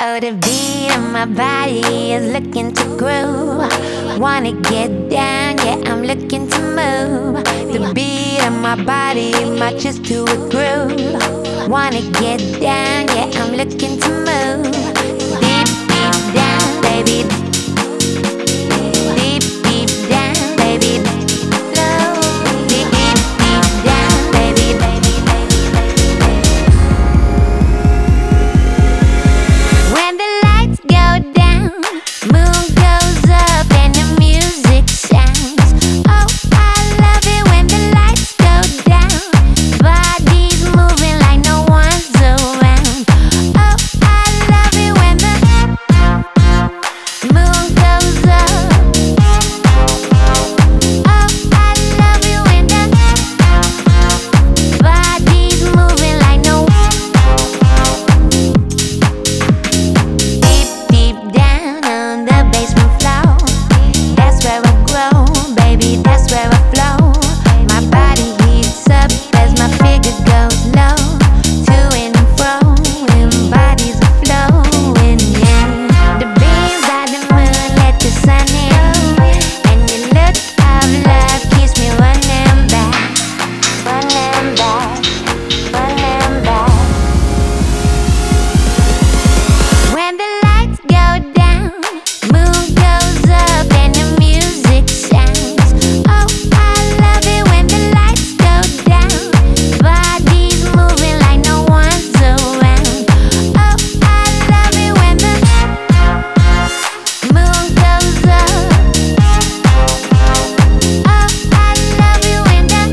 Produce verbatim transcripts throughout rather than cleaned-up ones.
Oh, the beat of my body is looking to groove. Wanna get down, yeah, I'm looking to move. The beat of my body matches to a groove. Wanna get down, yeah, I'm looking to move. Deep, deep down, baby. Deep, deep down, baby. Slow. Deep, deep, deep down, baby, baby, baby, baby. When the lights go down, moon goes up and the music sounds. Oh, I love it when the lights go down. Bodies moving like no one's around. Oh, I love it when the moon goes up. Oh, I love it when the bodies moving like no. Deep, deep down on the basement floor. That's where I grow, baby, that's where I flow. My body heats up as my figure goes low. To and fro, and bodies are flowing, yeah. The beams of the moon let the sun in, and your look of love keeps me running back, running back, running back. When the lights go down, moon goes up and the music sounds. Oh, I love it when the lights go down. Bodies moving like no one's around. Oh, I love it when the moon goes up. Oh, I love it when the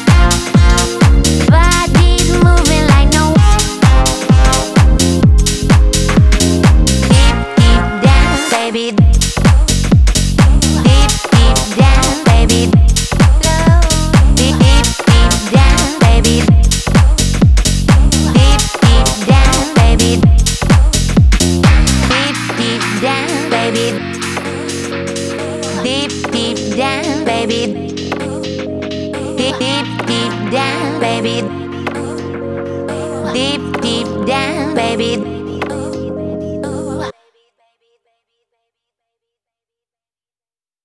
bodies moving like no. Deep, deep down, baby. Deep, deep down, baby. Slow. Deep, deep, deep down, baby. Deep, deep down, baby. Deep, deep down, baby. Deep, deep down, baby. Deep, deep, deep down, baby. Deep, deep down, baby.